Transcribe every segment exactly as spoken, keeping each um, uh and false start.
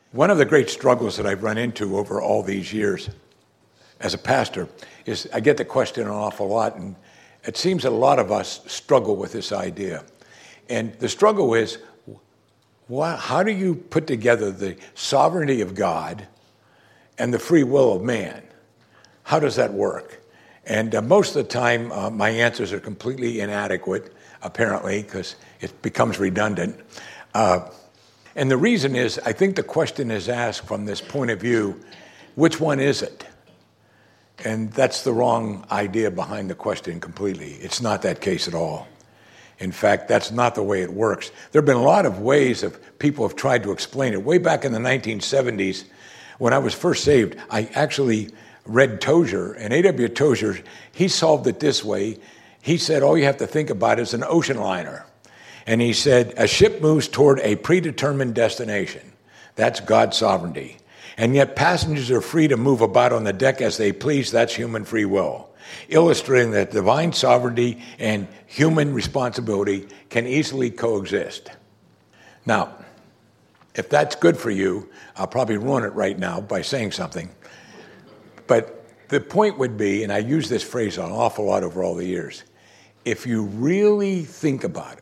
One of the great struggles that I've run into over all these years as a pastor is I get the question an awful lot, and it seems that a lot of us struggle with this idea. And the struggle is, why, how do you put together the sovereignty of God and the free will of man? How does that work? And uh, most of the time, uh, my answers are completely inadequate, apparently, because it becomes redundant. Uh, and the reason is, I think the question is asked from this point of view, which one is it? And that's the wrong idea behind the question completely. It's not that case at all. In fact, that's not the way it works. There have been a lot of ways of people have tried to explain it. Way back in the nineteen seventies, when I was first saved, I actually read Tozer, and A W Tozer, he solved it this way. He said, all you have to think about is an ocean liner. And he said, a ship moves toward a predetermined destination. That's God's sovereignty. And yet passengers are free to move about on the deck as they please. That's human free will, illustrating that divine sovereignty and human responsibility can easily coexist. Now, if that's good for you, I'll probably ruin it right now by saying something. But the point would be, and I use this phrase an awful lot over all the years, if you really think about it,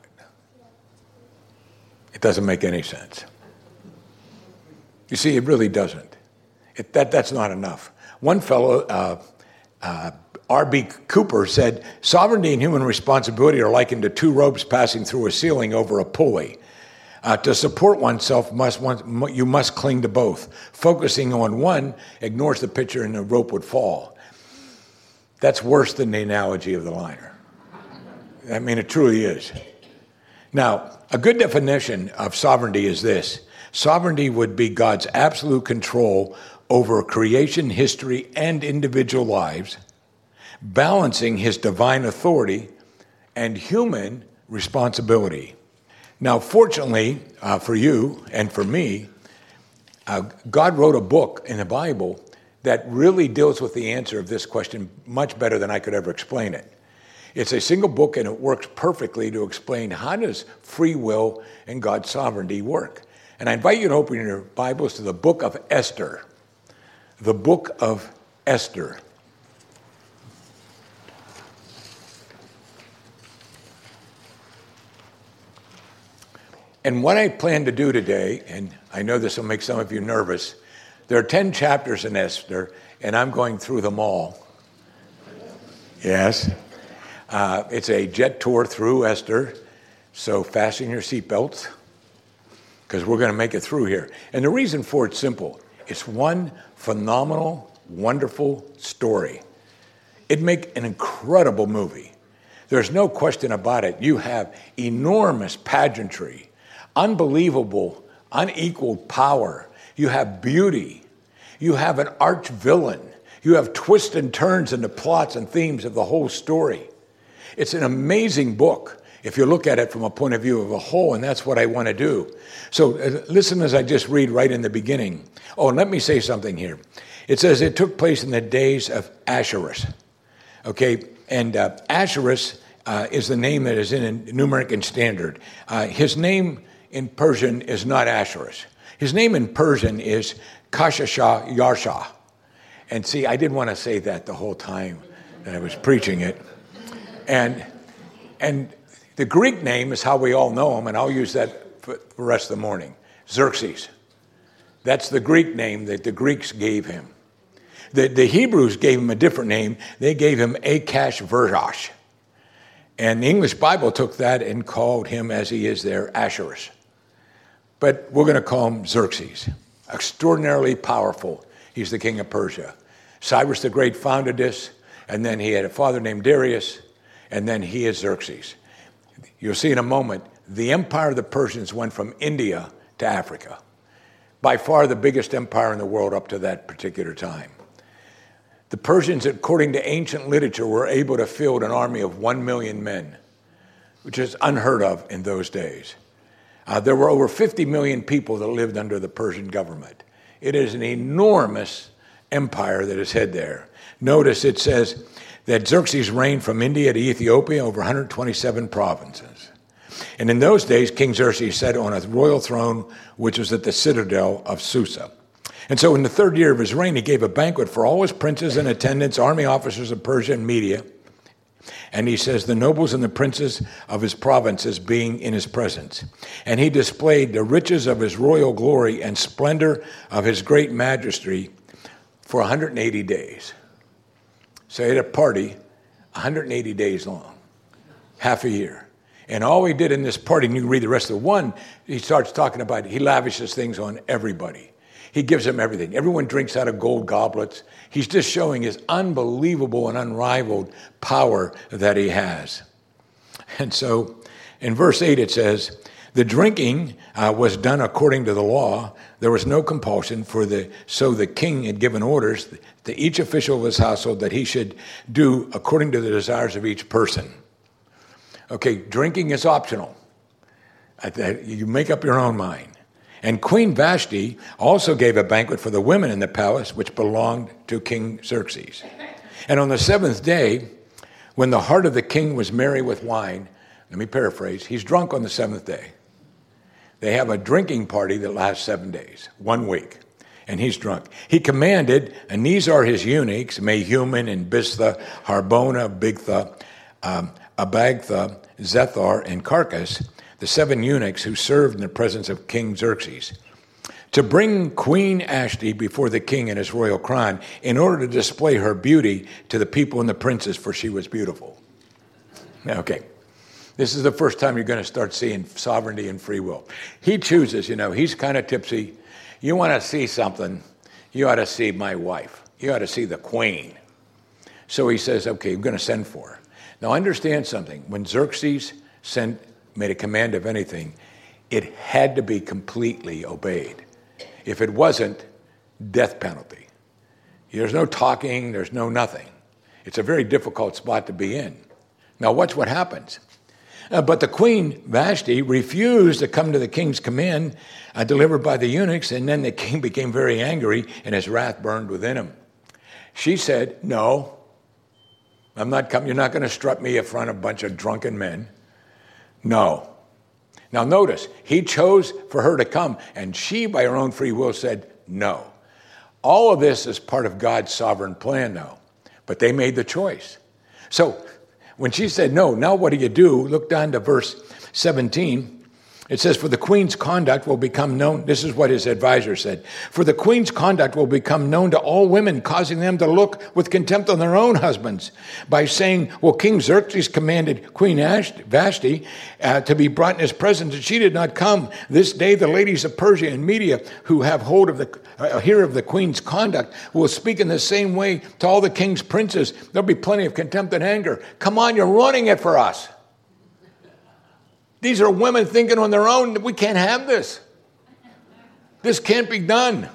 it doesn't make any sense. You see, it really doesn't. It, that, that's not enough. One fellow, uh, uh, R B Cooper, said, sovereignty and human responsibility are likened to two ropes passing through a ceiling over a pulley. Uh, to support oneself, must one, you must cling to both. Focusing on one ignores the picture and the rope would fall. That's worse than the analogy of the liner. I mean, it truly is. Now, a good definition of sovereignty is this. Sovereignty would be God's absolute control over creation, history, and individual lives, balancing his divine authority and human responsibility. Now, fortunately uh, for you and for me, uh, God wrote a book in the Bible that really deals with the answer of this question much better than I could ever explain it. It's a single book, and it works perfectly to explain how does free will and God's sovereignty work. And I invite you to open your Bibles to the book of Esther. The book of Esther. And what I plan to do today, and I know this will make some of you nervous, there are ten chapters in Esther, and I'm going through them all. Yes. Uh, it's a jet tour through Esther, so fasten your seatbelts, because we're going to make it through here. And the reason for it's simple. It's one phenomenal, wonderful story. It'd make an incredible movie. There's no question about it. You have enormous pageantry, unbelievable, unequaled power. You have beauty. You have an arch villain. You have twists and turns in the plots and themes of the whole story. It's an amazing book if you look at it from a point of view of a whole, and that's what I want to do. So uh, listen as I just read right in the beginning. Oh, and let me say something here. It says it took place in the days of Ahasuerus. Okay, and uh, Ahasuerus uh, is the name that is in a New American Standard. Uh, his name in Persian is not Ahasuerus. His name in Persian is Kashasha Yarsha. And see, I didn't want to say that the whole time that I was preaching it. And and the Greek name is how we all know him, and I'll use that for the rest of the morning. Xerxes. That's the Greek name that the Greeks gave him. The, the Hebrews gave him a different name. They gave him Akashverosh. And the English Bible took that and called him, as he is there, Ahasuerus. But we're going to call him Xerxes. Extraordinarily powerful. He's the king of Persia. Cyrus the Great founded this, and then he had a father named Darius, and then he is Xerxes. You'll see in a moment, the empire of the Persians went from India to Africa. By far the biggest empire in the world up to that particular time. The Persians, according to ancient literature, were able to field an army of one million men, which is unheard of in those days. Uh, there were over fifty million people that lived under the Persian government. It is an enormous empire that is head there. Notice it says that Xerxes reigned from India to Ethiopia over one hundred twenty-seven provinces. And in those days, King Xerxes sat on a royal throne, which was at the citadel of Susa. And so in the third year of his reign, he gave a banquet for all his princes and attendants, army officers of Persia and Media. And he says, the nobles and the princes of his provinces being in his presence. And he displayed the riches of his royal glory and splendor of his great majesty for one hundred eighty days. So he had a party one hundred eighty days long, half a year. And all he did in this party, and you can read the rest of the one, he starts talking about, he lavishes things on everybody. He gives them everything. Everyone drinks out of gold goblets. He's just showing his unbelievable and unrivaled power that he has. And so in verse eight it says, the drinking uh, was done according to the law. There was no compulsion, for the so the king had given orders to each official of his household that he should do according to the desires of each person. Okay, drinking is optional. You make up your own mind. And Queen Vashti also gave a banquet for the women in the palace, which belonged to King Xerxes. And on the seventh day, when the heart of the king was merry with wine, let me paraphrase, he's drunk on the seventh day. They have a drinking party that lasts seven days, one week, and he's drunk. He commanded, and these are his eunuchs, Mehuman and Biztha, Harbona, Bigtha, um, Abagtha, Zethar, and Carcass, the seven eunuchs who served in the presence of King Xerxes, to bring Queen Vashti before the king in his royal crown in order to display her beauty to the people and the princes, for she was beautiful. Okay, this is the first time you're going to start seeing sovereignty and free will. He chooses, you know, he's kind of tipsy. You want to see something, you ought to see my wife. You ought to see the queen. So he says, okay, I'm going to send for her. Now understand something. When Xerxes sent made a command of anything, it had to be completely obeyed. If it wasn't, death penalty. There's no talking, there's no nothing. It's a very difficult spot to be in. Now watch what happens. Uh, but the queen, Vashti, refused to come to the king's command uh, delivered by the eunuchs, and then the king became very angry, and his wrath burned within him. She said, no, I'm not coming. You're not going to strut me in front of a bunch of drunken men. No. Now notice, he chose for her to come, and she, by her own free will, said no. All of this is part of God's sovereign plan now, but they made the choice. So when she said no, now what do you do? Look down to verse seventeen. It says, for the queen's conduct will become known. This is what his advisor said. For the queen's conduct will become known to all women, causing them to look with contempt on their own husbands by saying, well, King Xerxes commanded Queen Vashti uh, to be brought in his presence, and she did not come. This day the ladies of Persia and Media who have hold of the, uh, hear of the queen's conduct will speak in the same way to all the king's princes. There'll be plenty of contempt and anger. Come on, you're ruining it for us. These are women thinking on their own that we can't have this. This can't be done.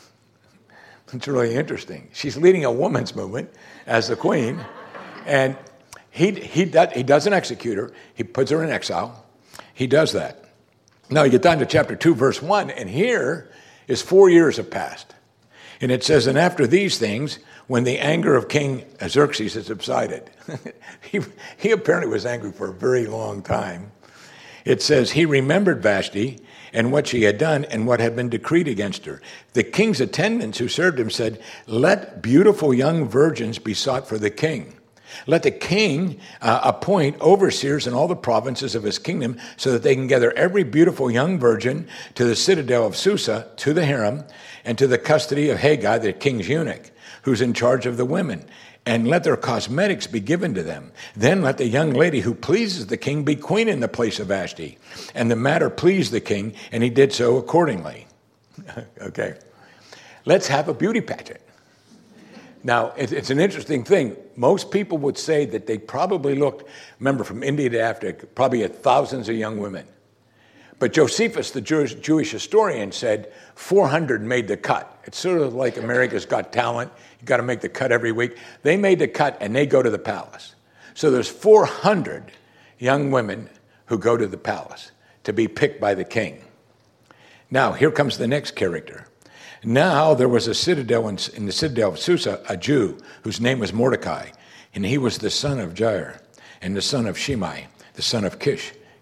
It's really interesting. She's leading a women's movement as the queen, and he he does, he doesn't execute her. He puts her in exile. He does that. Now you get down to chapter two, verse one, and here is four years have passed. And it says, and after these things, when the anger of King Xerxes had subsided, he, he apparently was angry for a very long time. It says, he remembered Vashti and what she had done and what had been decreed against her. The king's attendants who served him said, let beautiful young virgins be sought for the king. Let the king uh, appoint overseers in all the provinces of his kingdom so that they can gather every beautiful young virgin to the citadel of Susa, to the harem, and to the custody of Haggai, the king's eunuch, who's in charge of the women. And let their cosmetics be given to them. Then let the young lady who pleases the king be queen in the place of Vashti. And the matter pleased the king, and he did so accordingly. Okay. Let's have a beauty pageant. Now, it's an interesting thing. Most people would say that they probably looked, remember, from India to Africa, probably at thousands of young women. But Josephus, the Jewish, Jewish historian, said four hundred made the cut. It's sort of like America's Got Talent. You got to make the cut every week. They made the cut, and they go to the palace. So there's four hundred young women who go to the palace to be picked by the king. Now, here comes the next character. Now there was a citadel in, in the citadel of Susa, a Jew, whose name was Mordecai, and he was the son of Jair, and the son of Shimei, the son of Kish.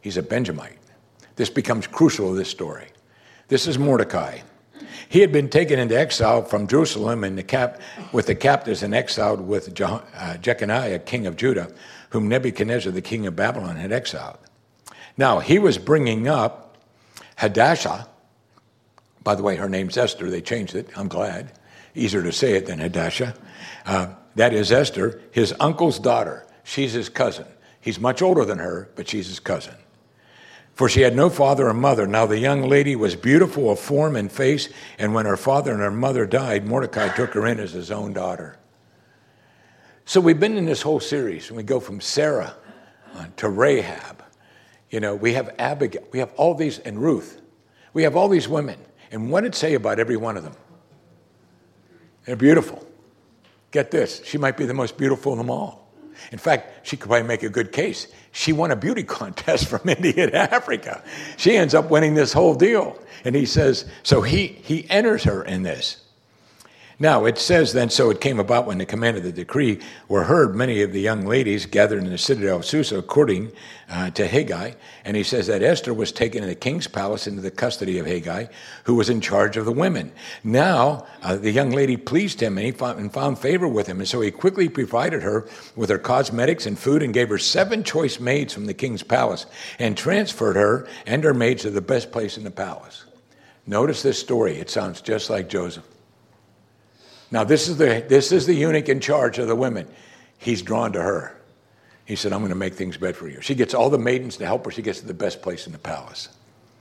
He's a Benjamite. This becomes crucial to this story. This is Mordecai. He had been taken into exile from Jerusalem and the cap, with the captives and exiled with Je, uh, Jeconiah, king of Judah, whom Nebuchadnezzar, the king of Babylon, had exiled. Now, he was bringing up Hadassah. By the way, her name's Esther. They changed it. I'm glad. Easier to say it than Hadassah. Uh, that is Esther, his uncle's daughter. She's his cousin. He's much older than her, but she's his cousin. For she had no father or mother. Now the young lady was beautiful of form and face, and when her father and her mother died, Mordecai took her in as his own daughter. So we've been in this whole series, and we go from Sarah uh, to Rahab. You know, we have Abigail, we have all these, and Ruth. We have all these women. And what did it say about every one of them? They're beautiful. Get this, she might be the most beautiful of them all. In fact, she could probably make a good case. She won a beauty contest from India and Africa. She ends up winning this whole deal. And he says, so he, he enters her in this. Now, it says then, so it came about when the command of the decree were heard, many of the young ladies gathered in the citadel of Susa, according uh, to Haggai. And he says that Esther was taken in the king's palace into the custody of Haggai, who was in charge of the women. Now, uh, the young lady pleased him, and he found, and found favor with him. And so he quickly provided her with her cosmetics and food, and gave her seven choice maids from the king's palace, and transferred her and her maids to the best place in the palace. Notice this story. It sounds just like Joseph. Now, this is the this is the eunuch in charge of the women. He's drawn to her. He said, I'm going to make things better for you. She gets all the maidens to help her. She gets to the best place in the palace.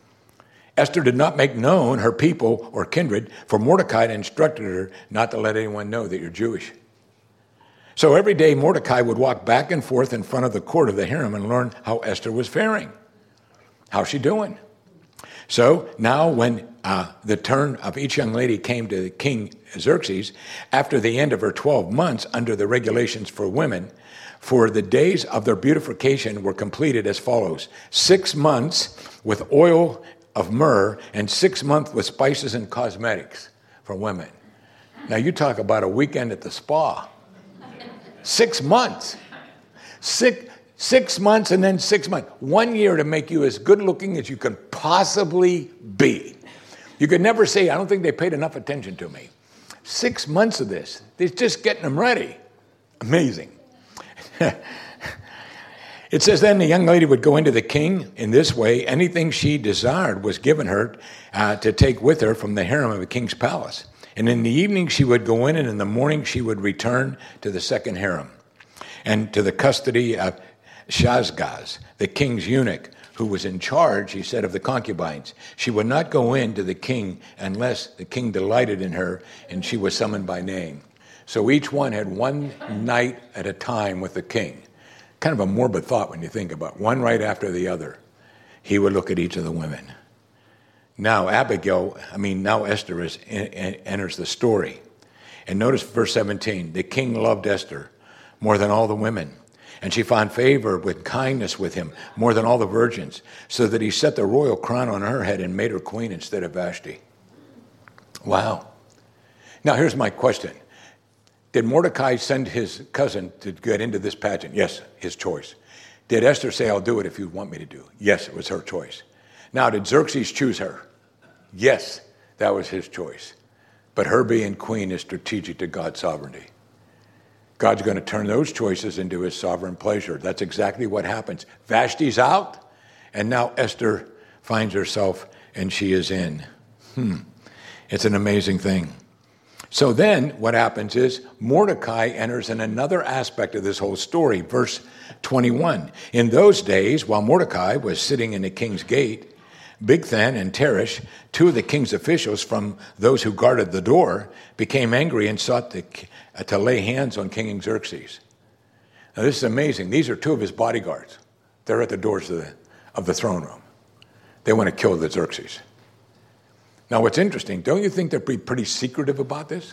Esther did not make known her people or kindred, for Mordecai had instructed her not to let anyone know that you're Jewish. So every day Mordecai would walk back and forth in front of the court of the harem and learn how Esther was faring. How's she doing? So now when uh, the turn of each young lady came to King Xerxes, after the end of her twelve months under the regulations for women, for the days of their beautification were completed as follows. Six months with oil of myrrh and six months with spices and cosmetics for women. Now you talk about a weekend at the spa. Six months. Six Six months and then six months. One year to make you as good looking as you can possibly be. You could never say, I don't think they paid enough attention to me. Six months of this. They're just getting them ready. Amazing. It says then the young lady would go into the king in this way. Anything she desired was given her uh, to take with her from the harem of the king's palace. And in the evening she would go in, and in the morning she would return to the second harem and to the custody of Shashgaz, the king's eunuch, who was in charge, he said, of the concubines. She would not go in to the king unless the king delighted in her and she was summoned by name. So each one had one night at a time with the king. Kind of a morbid thought when you think about it. One right after the other. He would look at each of the women. Now Abigail, I mean, now Esther is, enters the story. And notice verse seventeen. The king loved Esther more than all the women. And she found favor with kindness with him more than all the virgins, so that he set the royal crown on her head and made her queen instead of Vashti. Wow. Now here's my question. Did Mordecai send his cousin to get into this pageant? Yes, his choice. Did Esther say, I'll do it if you want me to do? Yes, it was her choice. Now, did Xerxes choose her? Yes, that was his choice. But her being queen is strategic to God's sovereignty. God's going to turn those choices into his sovereign pleasure. That's exactly what happens. Vashti's out, and now Esther finds herself, and she is in. Hmm. It's an amazing thing. So then what happens is Mordecai enters in another aspect of this whole story. Verse twenty-one. In those days, while Mordecai was sitting in the king's gate, Bigthan and Teresh, two of the king's officials from those who guarded the door, became angry and sought to, uh, to lay hands on King Xerxes. Now this is amazing. These are two of his bodyguards. They're at the doors of the, of the throne room. They want to kill the Xerxes. Now what's interesting, don't you think they're pretty, pretty secretive about this?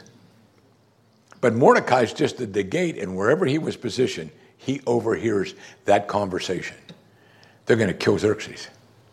But Mordecai's just at the gate, and wherever he was positioned, he overhears that conversation. They're going to kill Xerxes.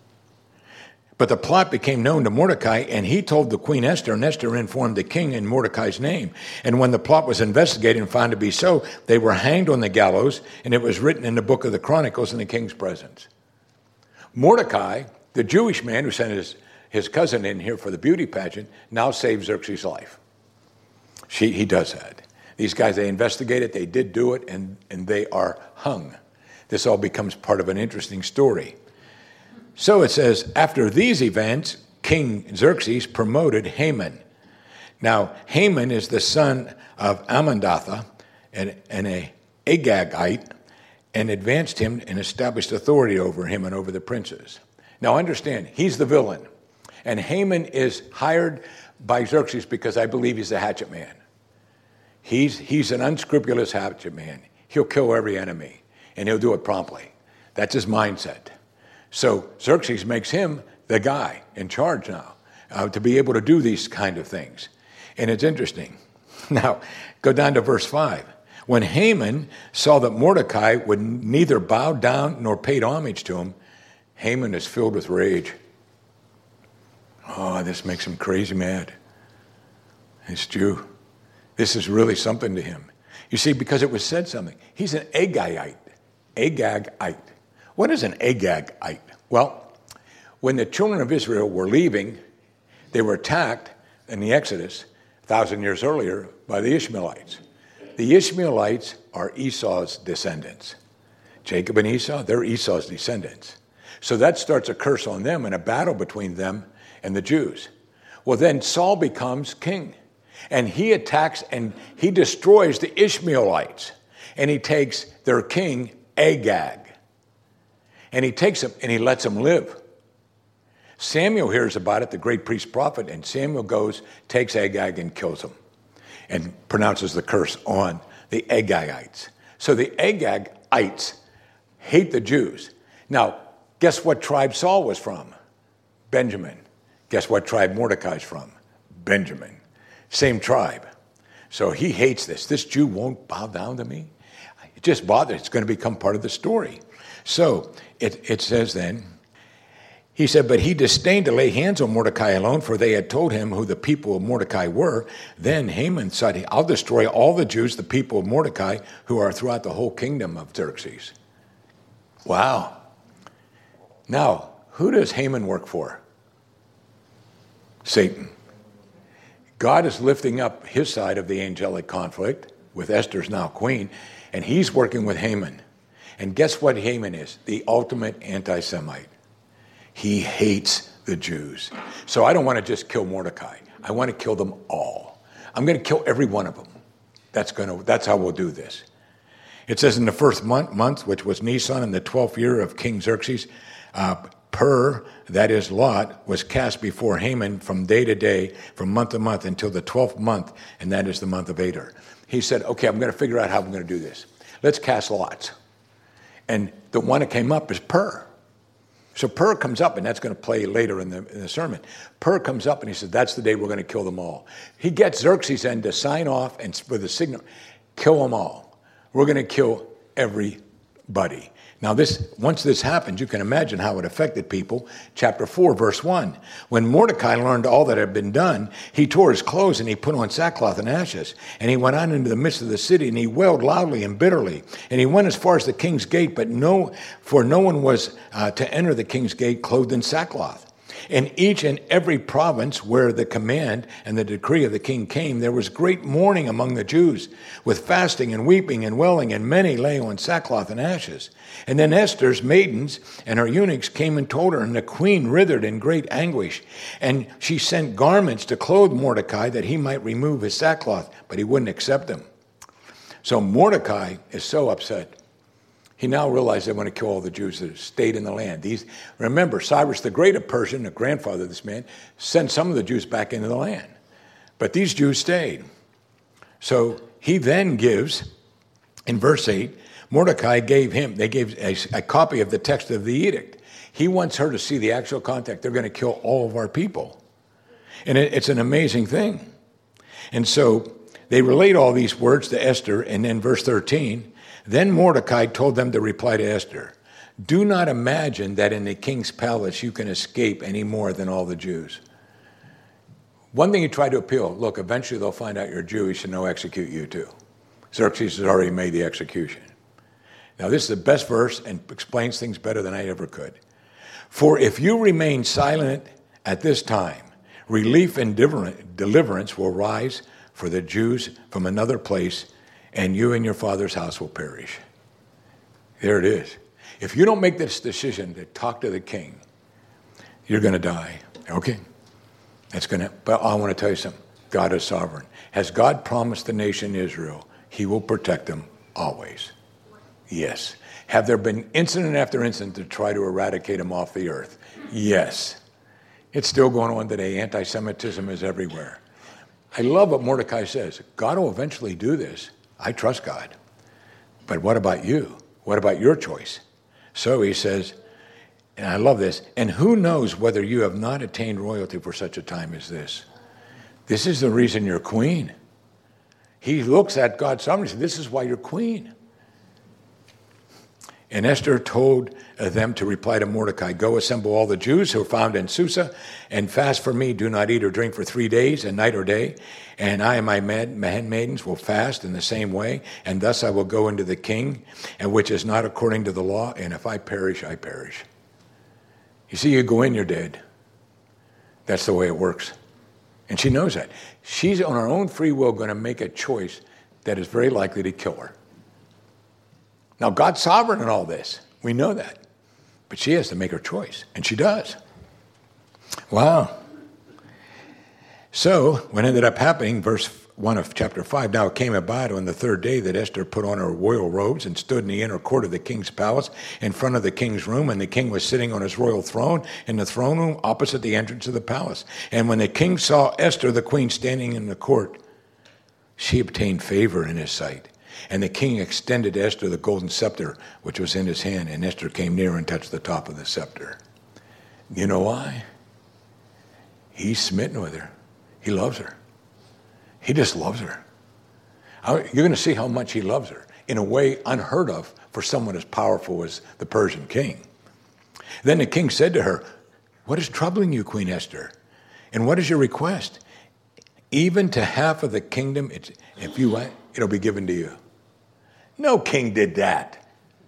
But the plot became known to Mordecai, and he told the queen Esther, and Esther informed the king in Mordecai's name. And when the plot was investigated and found to be so, they were hanged on the gallows, and it was written in the book of the Chronicles in the king's presence. Mordecai, the Jewish man who sent his, his cousin in here for the beauty pageant, now saves Xerxes' life. She, he does that. These guys, they investigated, they did do it, and, and they are hung. This all becomes part of an interesting story. So it says, after these events, King Xerxes promoted Haman. Now, Haman is the son of Amendatha, and, and a Agagite, and advanced him and established authority over him and over the princes. Now understand, he's the villain. And Haman is hired by Xerxes because I believe he's a hatchet man. He's, he's an unscrupulous hatchet man. He'll kill every enemy, and he'll do it promptly. That's his mindset. So Xerxes makes him the guy in charge now uh, to be able to do these kind of things. And it's interesting. Now, go down to verse five. When Haman saw that Mordecai would neither bow down nor paid homage to him, Haman is filled with rage. Oh, this makes him crazy mad. This Jew. This is really something to him. You see, because it was said something. He's an Agagite. Agagite. What is an Agagite? Well, when the children of Israel were leaving, they were attacked in the Exodus a thousand years earlier by the Ishmaelites. The Ishmaelites are Esau's descendants. Jacob and Esau, they're Esau's descendants. So that starts a curse on them and a battle between them and the Jews. Well, then Saul becomes king, and he attacks and he destroys the Ishmaelites, and he takes their king, Agag, and he takes him and he lets him live. Samuel hears about it, the great priest prophet, and Samuel goes, takes Agag and kills him and pronounces the curse on the Agagites. So the Agagites hate the Jews. Now, guess what tribe Saul was from? Benjamin. Guess what tribe Mordecai's from? Benjamin. Same tribe. So he hates this. This Jew won't bow down to me. It just bothers. It's going to become part of the story. So it, it says then, he said, but he disdained to lay hands on Mordecai alone, for they had told him who the people of Mordecai were. Then Haman said, I'll destroy all the Jews, the people of Mordecai, who are throughout the whole kingdom of Xerxes. Wow. Now, who does Haman work for? Satan. God is lifting up his side of the angelic conflict with Esther's now queen, and he's working with Haman. And guess what Haman is? The ultimate anti-Semite. He hates the Jews. So I don't want to just kill Mordecai. I want to kill them all. I'm going to kill every one of them. That's going to. That's how we'll do this. It says in the first month, month which was Nisan, in the twelfth year of King Xerxes, uh, Pur, that is Lot, was cast before Haman from day to day, from month to month, until the twelfth month, and that is the month of Adar. He said, okay, I'm going to figure out how I'm going to do this. Let's cast lots. And the one that came up is Pur. So Pur comes up, and that's going to play later in the, in the sermon. Pur comes up, and he says, that's the day we're going to kill them all. He gets Xerxes then to sign off and with a signal, kill them all. We're going to kill everybody. Now, this once this happened, you can imagine how it affected people. Chapter four, verse one. When Mordecai learned all that had been done, he tore his clothes and he put on sackcloth and ashes. And he went out into the midst of the city, and he wailed loudly and bitterly. And he went as far as the king's gate, but no, for no one was uh, to enter the king's gate clothed in sackcloth. In each and every province where the command and the decree of the king came, there was great mourning among the Jews, with fasting and weeping and wailing, and many lay on sackcloth and ashes. And then Esther's maidens and her eunuchs came and told her, and the queen writhed in great anguish. And she sent garments to clothe Mordecai, that he might remove his sackcloth, but he wouldn't accept them. So Mordecai is so upset. He now realized they want to kill all the Jews that stayed in the land. These, remember, Cyrus the Great of Persia, the grandfather of this man, sent some of the Jews back into the land. But these Jews stayed. So he then gives, in verse eight, Mordecai gave him, they gave a, a copy of the text of the edict. He wants her to see the actual context. They're going to kill all of our people. And it, it's an amazing thing. And so they relate all these words to Esther, and then verse thirteen, then Mordecai told them to reply to Esther, do not imagine that in the king's palace you can escape any more than all the Jews. One thing you try to appeal, look, eventually they'll find out you're Jewish and they'll execute you too. Xerxes has already made the execution. Now this is the best verse and explains things better than I ever could. For if you remain silent at this time, relief and deliverance will rise for the Jews from another place, and you and your father's house will perish. There it is. If you don't make this decision to talk to the king, you're going to die. Okay? That's going to, but I want to tell you something. God is sovereign. Has God promised the nation Israel, he will protect them always? Yes. Have there been incident after incident to try to eradicate them off the earth? Yes. It's still going on today. Anti-Semitism is everywhere. I love what Mordecai says. God will eventually do this. I trust God. But what about you? What about your choice? So he says, and I love this, and who knows whether you have not attained royalty for such a time as this? This is the reason you're queen. He looks at God's sovereignty and says, this is why you're queen. And Esther told them to reply to Mordecai, go assemble all the Jews who are found in Susa and fast for me. Do not eat or drink for three days, and night or day. And I and my handmaidens will fast in the same way. And thus I will go into the king, and which is not according to the law. And if I perish, I perish. You see, you go in, you're dead. That's the way it works. And she knows that. She's on her own free will going to make a choice that is very likely to kill her. Now, God's sovereign in all this. We know that. But she has to make her choice, and she does. Wow. So, what ended up happening, verse one of chapter five, now it came about on the third day that Esther put on her royal robes and stood in the inner court of the king's palace in front of the king's room, and the king was sitting on his royal throne in the throne room opposite the entrance of the palace. And when the king saw Esther, the queen, standing in the court, she obtained favor in his sight. And the king extended to Esther the golden scepter, which was in his hand, and Esther came near and touched the top of the scepter. You know why? He's smitten with her. He loves her. He just loves her. You're going to see how much he loves her in a way unheard of for someone as powerful as the Persian king. Then the king said to her, what is troubling you, Queen Esther? And what is your request? Even to half of the kingdom, it's, if you want, it'll be given to you. No king did that.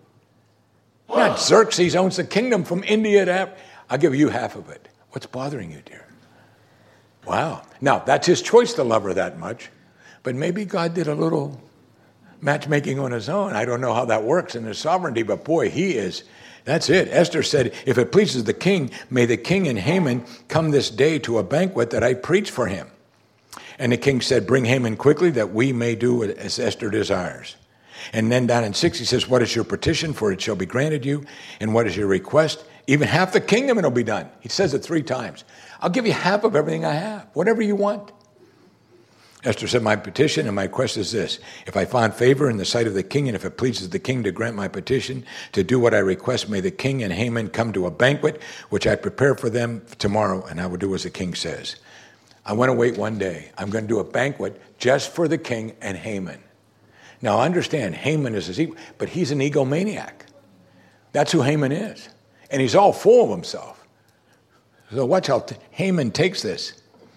Not Xerxes owns the kingdom from India to Africa. I'll give you half of it. What's bothering you, dear? Wow. Now, that's his choice to love her that much. But maybe God did a little matchmaking on his own. I don't know how that works in his sovereignty, but boy, he is. That's it. Esther said, if it pleases the king, may the king and Haman come this day to a banquet that I preach for him. And the king said, bring Haman quickly that we may do as Esther desires. And then down in six, he says, what is your petition? For it shall be granted you. And what is your request? Even half the kingdom, it'll be done. He says it three times. I'll give you half of everything I have, whatever you want. Esther said, my petition and my request is this. If I find favor in the sight of the king, and if it pleases the king to grant my petition, to do what I request, may the king and Haman come to a banquet, which I prepare for them tomorrow, and I will do as the king says. I want to wait one day. I'm going to do a banquet just for the king and Haman. Now, understand, Haman is his ego, but he's an egomaniac. That's who Haman is. And he's all full of himself. So watch how t- Haman takes this.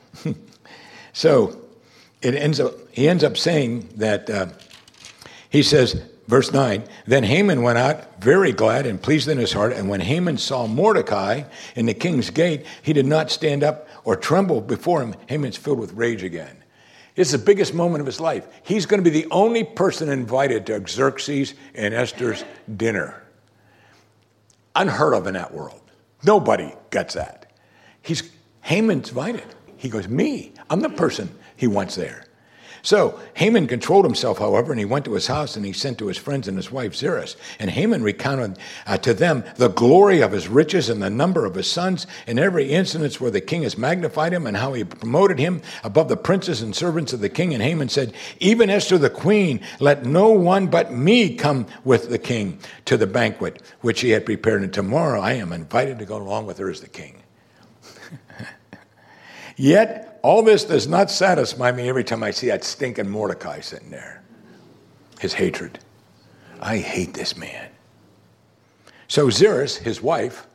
So it ends up, he ends up saying that, uh, he says, verse nine, then Haman went out very glad and pleased in his heart. And when Haman saw Mordecai in the king's gate, he did not stand up or tremble before him. Haman's filled with rage again. It's the biggest moment of his life. He's going to be the only person invited to Xerxes and Esther's dinner. Unheard of in that world. Nobody gets that. He's Haman's invited. He goes, me, I'm the person he wants there. So Haman controlled himself, however, and he went to his house and he sent to his friends and his wife Zeresh. And Haman recounted uh, to them the glory of his riches and the number of his sons and every instance where the king has magnified him and how he promoted him above the princes and servants of the king. And Haman said, even Esther the queen, let no one but me come with the king to the banquet which he had prepared. And tomorrow I am invited to go along with her as the king. Yet all this does not satisfy me every time I see that stinking Mordecai sitting there. His hatred. I hate this man. So Zeresh, his wife,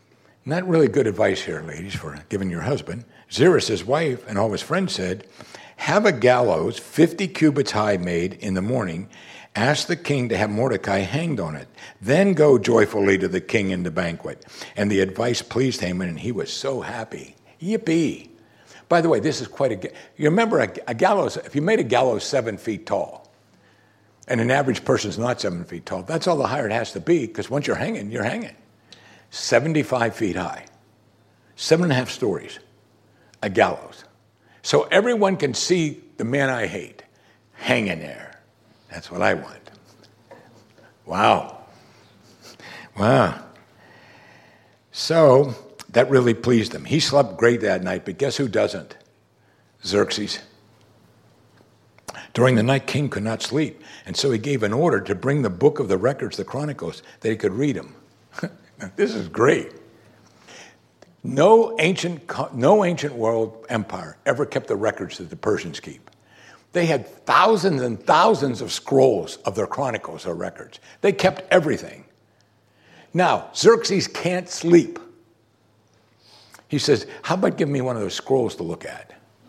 not really good advice here, ladies, for giving your husband. Zeresh, his wife, and all his friends said, Have a gallows fifty cubits high made in the morning. Ask the king to have Mordecai hanged on it. Then go joyfully to the king in the banquet. And the advice pleased Haman, and he was so happy. Yippee. By the way, this is quite a... You remember a, a gallows, if you made a gallows seven feet tall, and an average person's not seven feet tall, that's all the higher it has to be, because once you're hanging, you're hanging. seventy-five feet high. Seven and a half stories. A gallows. So everyone can see the man I hate hanging there. That's what I want. Wow. Wow. So that really pleased him. He slept great that night, but guess who doesn't? Xerxes. During the night, king could not sleep, and so he gave an order to bring the book of the records, the Chronicles, that he could read them. This is great. No ancient, no ancient world empire ever kept the records that the Persians keep. They had thousands and thousands of scrolls of their chronicles or records. They kept everything. Now, Xerxes can't sleep. He says, how about giving me one of those scrolls to look at?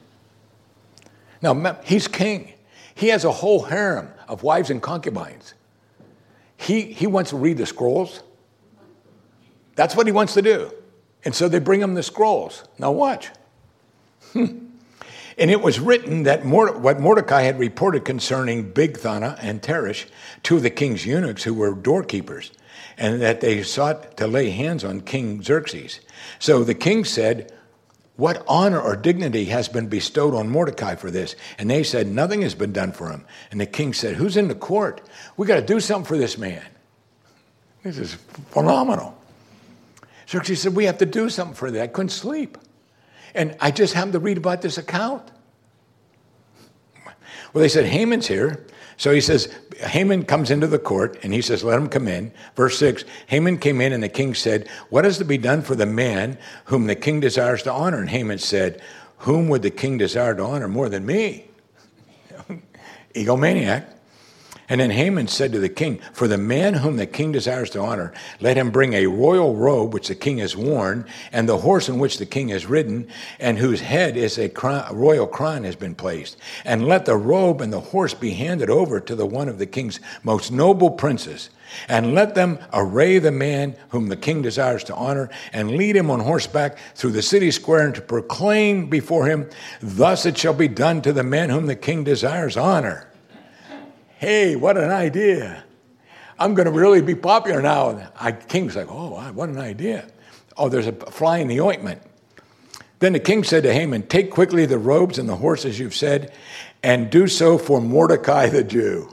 Now, he's king. He has a whole harem of wives and concubines. He, he wants to read the scrolls. That's what he wants to do. And so they bring him the scrolls. Now watch. Hmm. And it was written that Morde- what Mordecai had reported concerning Bigthana and Teresh, two of the king's eunuchs who were doorkeepers, and that they sought to lay hands on King Xerxes. So the king said, what honor or dignity has been bestowed on Mordecai for this? And they said, nothing has been done for him. And the king said, who's in the court? We got to do something for this man. This is phenomenal. Xerxes said, we have to do something for that. I couldn't sleep. And I just happened to read about this account. Well, they said, Haman's here. So he says, Haman comes into the court, and he says, let him come in. Verse six, Haman came in, and the king said, what is to be done for the man whom the king desires to honor? And Haman said, whom would the king desire to honor more than me? Egomaniac. And then Haman said to the king, for the man whom the king desires to honor, let him bring a royal robe which the king has worn, and the horse in which the king has ridden, and whose head is a, crown, a royal crown has been placed. And let the robe and the horse be handed over to the one of the king's most noble princes. And let them array the man whom the king desires to honor, and lead him on horseback through the city square, and to proclaim before him, thus it shall be done to the man whom the king desires honor. Hey, what an idea. I'm going to really be popular now. I, King's like, oh, what an idea. Oh, there's a fly in the ointment. Then the king said to Haman, take quickly the robes and the horses you've said, and do so for Mordecai the Jew.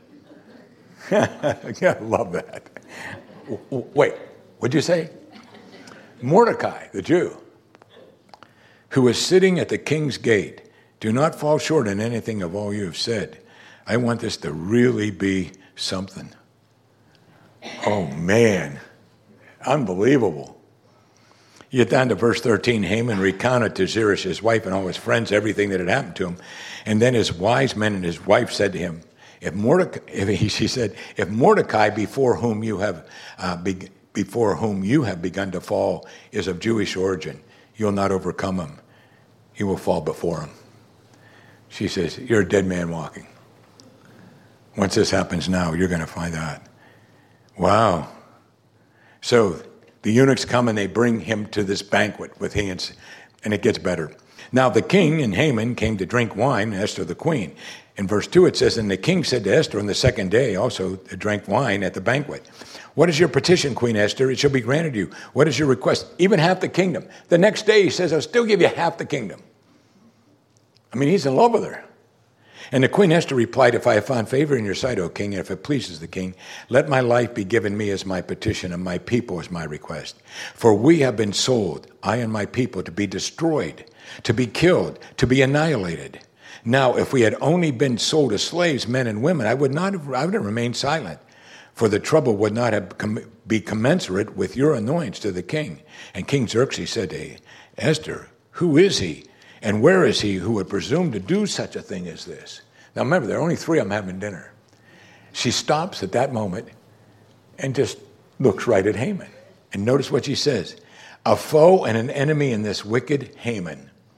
I love that. Wait, what'd you say? Mordecai the Jew, who was sitting at the king's gate. Do not fall short in anything of all you have said. I want this to really be something. Oh, man. Unbelievable. You get down to verse thirteen. Haman recounted to Zeresh, his wife, and all his friends everything that had happened to him. And then his wise men and his wife said to him, if Mordecai, if he, she said, if Mordecai before whom you have uh, be, before whom you have begun to fall is of Jewish origin, you'll not overcome him. You will fall before him. She says, you're a dead man walking. Once this happens now, you're going to find out. Wow. So the eunuchs come and they bring him to this banquet with hands, and it gets better. Now the king and Haman came to drink wine, Esther the queen. In verse two it says, and the king said to Esther on the second day also to drink wine at the banquet. What is your petition, Queen Esther? It shall be granted you. What is your request? Even half the kingdom. The next day he says, I'll still give you half the kingdom. I mean, he's in love with her. And the Queen Esther replied, if I have found favor in your sight, O king, and if it pleases the king, let my life be given me as my petition, and my people as my request. For we have been sold, I and my people, to be destroyed, to be killed, to be annihilated. Now, if we had only been sold as slaves, men and women, I would not have, I would have remained silent, for the trouble would not have com- be commensurate with your annoyance to the king. And King Xerxes said to Esther, who is he? And where is he who would presume to do such a thing as this? Now remember, there are only three of them having dinner. She stops at that moment and just looks right at Haman. And notice what she says. A foe and an enemy in this wicked Haman.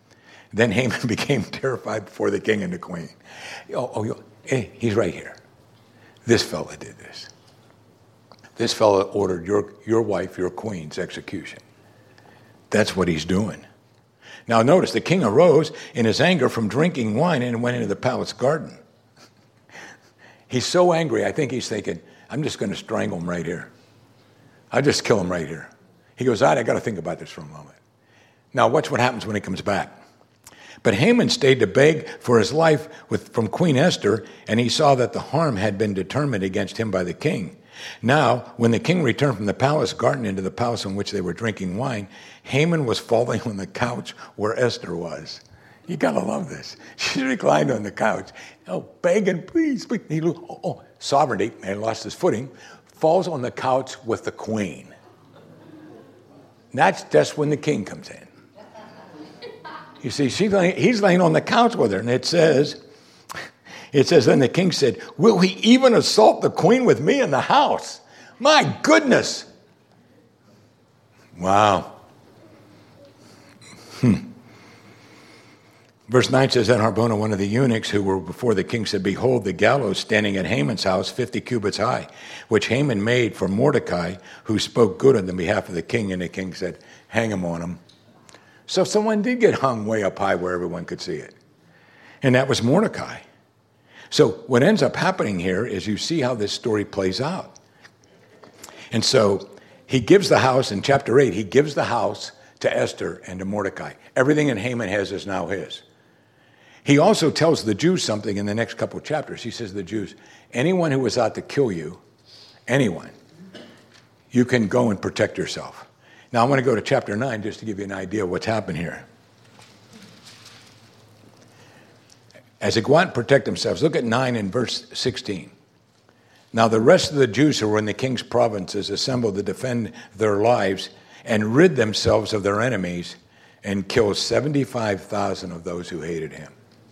Then Haman became terrified before the king and the queen. Oh, oh hey, he's right here. This fella did this. This fella ordered your, your wife, your queen's execution. That's what he's doing. Now notice, the king arose in his anger from drinking wine and went into the palace garden. He's so angry, I think he's thinking, I'm just going to strangle him right here. I'll just kill him right here. He goes, all right, I got to think about this for a moment. Now watch what happens when he comes back. But Haman stayed to beg for his life with, from Queen Esther, and he saw that the harm had been determined against him by the king. Now, when the king returned from the palace garden into the palace in which they were drinking wine, Haman was falling on the couch where Esther was. You gotta love this. She reclined on the couch, oh, begging, please, please. He, oh, oh, sovereignty, man, lost his footing, falls on the couch with the queen. That's just when the king comes in. You see, she's laying, he's laying on the couch with her, and it says, it says, then the king said, will he even assault the queen with me in the house? My goodness. Wow. Hmm. Verse nine says, then Harbona, one of the eunuchs who were before the king, said, behold, the gallows standing at Haman's house, fifty cubits high, which Haman made for Mordecai, who spoke good on the behalf of the king. And the king said, hang him on him. So someone did get hung way up high where everyone could see it. And that was Mordecai. So what ends up happening here is you see how this story plays out. And so he gives the house, in chapter eight, he gives the house to Esther and to Mordecai. Everything that Haman has is now his. He also tells the Jews something in the next couple of chapters. He says to the Jews, anyone who was out to kill you, anyone, you can go and protect yourself. Now, I want to go to chapter nine just to give you an idea of what's happened here. As they go out and protect themselves, look at nine and verse sixteen. Now, the rest of the Jews who were in the king's provinces assembled to defend their lives and rid themselves of their enemies and killed seventy-five thousand of those who hated him.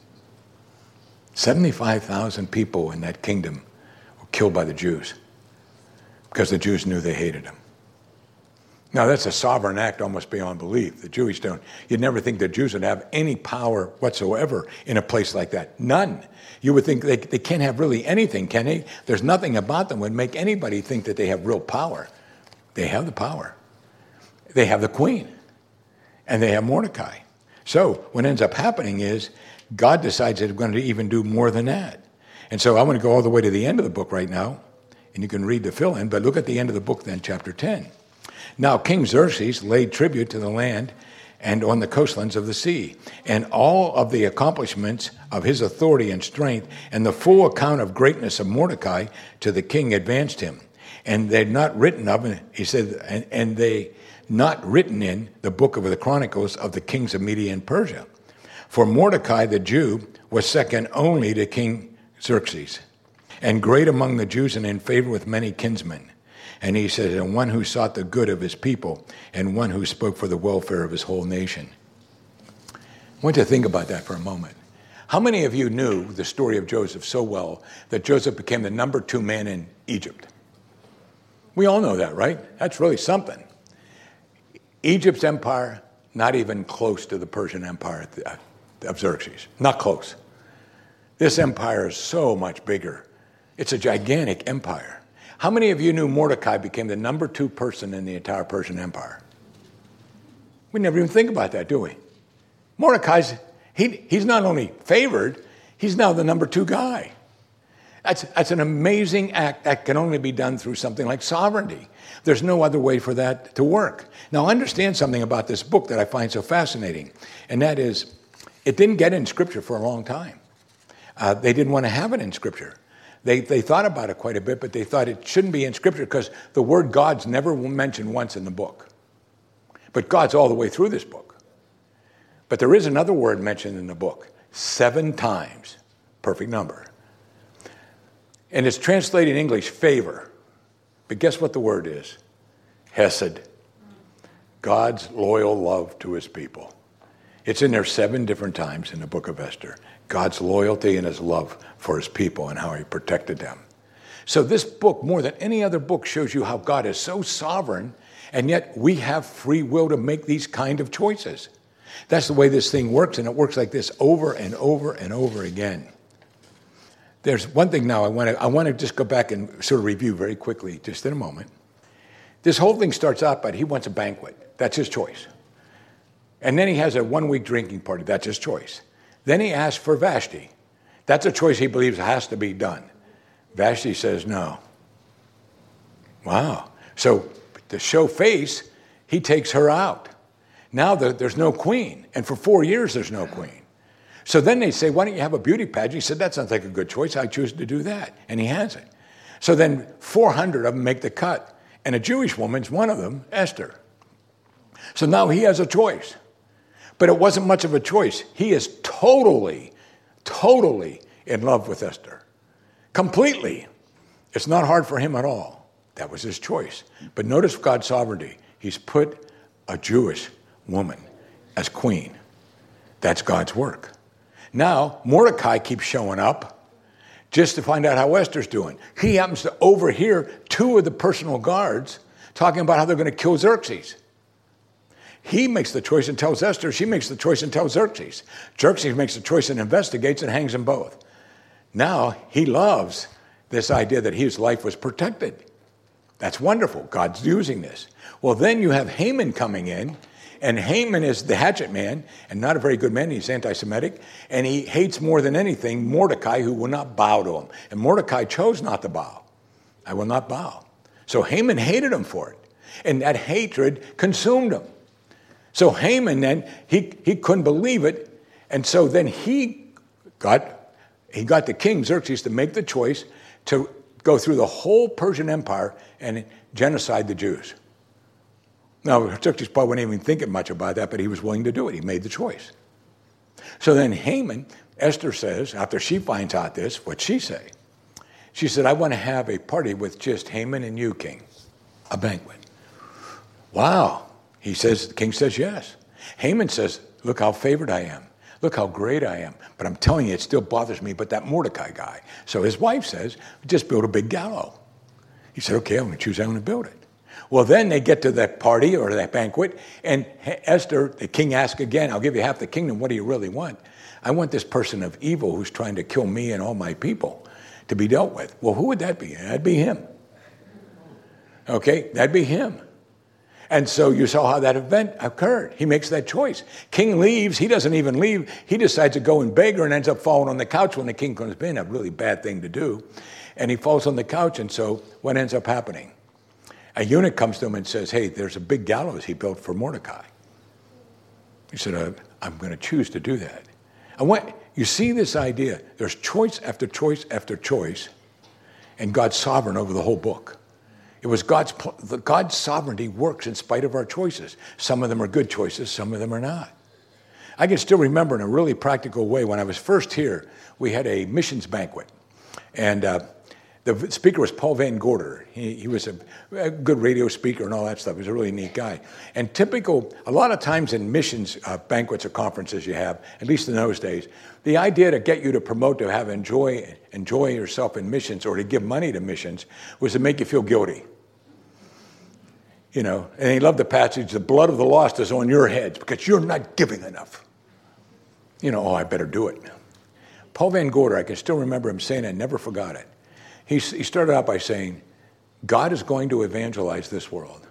seventy-five thousand people in that kingdom were killed by the Jews because the Jews knew they hated him. Now, that's a sovereign act almost beyond belief. The Jewish don't. You'd never think the Jews would have any power whatsoever in a place like that. None. You would think they, they can't have really anything, can they? There's nothing about them that would make anybody think that they have real power. They have the power. They have the queen. And they have Mordecai. So what ends up happening is God decides that he's going to even do more than that. And so I want to go all the way to the end of the book right now, and you can read the fill-in, but look at the end of the book then, chapter ten. Now King Xerxes laid tribute to the land and on the coastlands of the sea, and all of the accomplishments of his authority and strength, and the full account of greatness of Mordecai to the king advanced him. And they're not written of, he said, and, and they not written in the book of the Chronicles of the kings of Media and Persia. For Mordecai the Jew was second only to King Xerxes, and great among the Jews and in favor with many kinsmen. And he says, and one who sought the good of his people, and one who spoke for the welfare of his whole nation. I want you to think about that for a moment. How many of you knew the story of Joseph so well that Joseph became the number two man in Egypt? We all know that, right? That's really something. Egypt's empire, not even close to the Persian Empire of Xerxes. Not close. This empire is so much bigger. It's a gigantic empire. How many of you knew Mordecai became the number two person in the entire Persian Empire? We never even think about that, do we? Mordecai's, he, he's not only favored, he's now the number two guy. That's, that's an amazing act that can only be done through something like sovereignty. There's no other way for that to work. Now, understand something about this book that I find so fascinating, and that is, it didn't get in Scripture for a long time. Uh, they didn't want to have it in Scripture. They they thought about it quite a bit, but they thought it shouldn't be in Scripture because the word God's never mentioned once in the book. But God's all the way through this book. But there is another word mentioned in the book, seven times, perfect number. And it's translated in English, favor. But guess what the word is? Hesed. God's loyal love to his people. It's in there seven different times in the book of Esther. God's loyalty and his love for his people and how he protected them. So this book, more than any other book, shows you how God is so sovereign, and yet we have free will to make these kind of choices. That's the way this thing works, and it works like this over and over and over again. There's one thing now I want to I want to just go back and sort of review very quickly, just in a moment. This whole thing starts out by he wants a banquet. That's his choice. And then he has a one-week drinking party. That's his choice. Then he asks for Vashti. That's a choice he believes has to be done. Vashti says no. Wow. So to show face, he takes her out. Now the, there's no queen. And for four years, there's no queen. So then they say, why don't you have a beauty pageant? He said, that sounds like a good choice. I choose to do that. And he has it. So then four hundred of them make the cut. And a Jewish woman's one of them, Esther. So now he has a choice. But it wasn't much of a choice. He is totally, totally in love with Esther. Completely. It's not hard for him at all. That was his choice. But notice God's sovereignty. He's put a Jewish woman as queen. That's God's work. Now, Mordecai keeps showing up just to find out how Esther's doing. He happens to overhear two of the personal guards talking about how they're going to kill Xerxes. He makes the choice and tells Esther. She makes the choice and tells Xerxes. Xerxes makes the choice and investigates and hangs them both. Now, he loves this idea that his life was protected. That's wonderful. God's using this. Well, then you have Haman coming in. And Haman is the hatchet man, and not a very good man. He's anti-Semitic, and he hates more than anything Mordecai, who will not bow to him. And Mordecai chose not to bow. I will not bow. So Haman hated him for it, and that hatred consumed him. So Haman then, he, he couldn't believe it, and so then he got, he got the king, Xerxes, to make the choice to go through the whole Persian Empire and genocide the Jews. Now, Xerxes probably wasn't even thinking much about that, but he was willing to do it. He made the choice. So then Haman, Esther says, after she finds out this, what'd she say? She said, I want to have a party with just Haman and you, king. A banquet. Wow. He says, the king says yes. Haman says, look how favored I am. Look how great I am. But I'm telling you, it still bothers me, but that Mordecai guy. So his wife says, just build a big gallows. He said, okay, I'm going to choose how I'm going to build it. Well, then they get to that party or that banquet, and Esther, the king asks again, I'll give you half the kingdom. What do you really want? I want this person of evil who's trying to kill me and all my people to be dealt with. Well, who would that be? That'd be him. Okay, that'd be him. And so you saw how that event occurred. He makes that choice. King leaves. He doesn't even leave. He decides to go and beg her and ends up falling on the couch when the king comes in. A really bad thing to do. And he falls on the couch, and so what ends up happening? A eunuch comes to him and says, hey, there's a big gallows he built for Mordecai. He said, uh, I'm going to choose to do that. I want, you see this idea. There's choice after choice after choice, and God's sovereign over the whole book. It was God's, God's sovereignty works in spite of our choices. Some of them are good choices, some of them are not. I can still remember in a really practical way, when I was first here, we had a missions banquet. And uh, the speaker was Paul Van Gorder. He, he was a, a good radio speaker and all that stuff. He was a really neat guy. And typical, a lot of times in missions uh, banquets or conferences you have, at least in those days, the idea to get you to promote, to have enjoy, enjoy yourself in missions or to give money to missions was to make you feel guilty. You know, and he loved the passage, the blood of the lost is on your heads because you're not giving enough. You know, oh, I better do it. Paul Van Gorder, I can still remember him saying it, never forgot it. He, he started out by saying, God is going to evangelize this world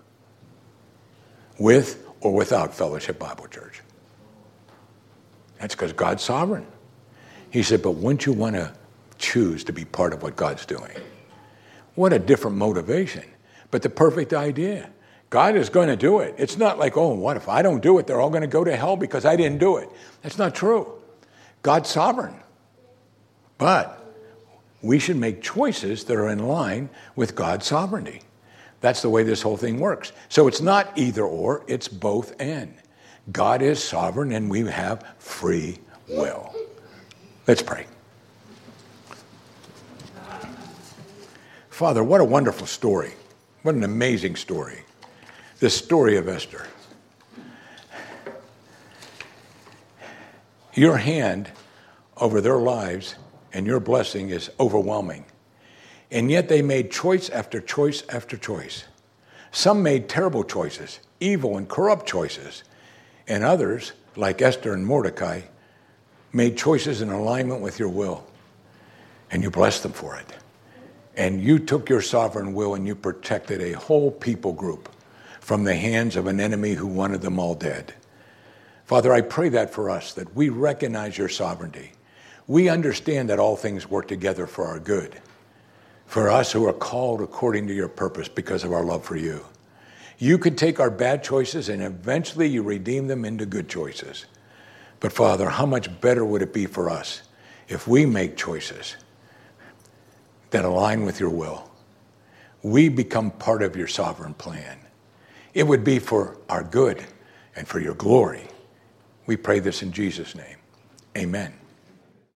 with or without Fellowship Bible Church. That's because God's sovereign. He said, but wouldn't you want to choose to be part of what God's doing? What a different motivation, but the perfect idea. God is going to do it. It's not like, oh, what if I don't do it? They're all going to go to hell because I didn't do it. That's not true. God's sovereign. But we should make choices that are in line with God's sovereignty. That's the way this whole thing works. So it's not either or, it's both and. God is sovereign and we have free will. Let's pray. Father, what a wonderful story. What an amazing story. The story of Esther. Your hand over their lives and your blessing is overwhelming. And yet they made choice after choice after choice. Some made terrible choices, evil and corrupt choices. And others like Esther and Mordecai, made choices in alignment with your will, and you blessed them for it. And you took your sovereign will and you protected a whole people group from the hands of an enemy who wanted them all dead. Father, I pray that for us, that we recognize your sovereignty. We understand that all things work together for our good, for us who are called according to your purpose because of our love for you. You could take our bad choices and eventually you redeem them into good choices. But Father, how much better would it be for us if we make choices that align with your will? We become part of your sovereign plan. It would be for our good and for your glory. We pray this in Jesus' name. Amen.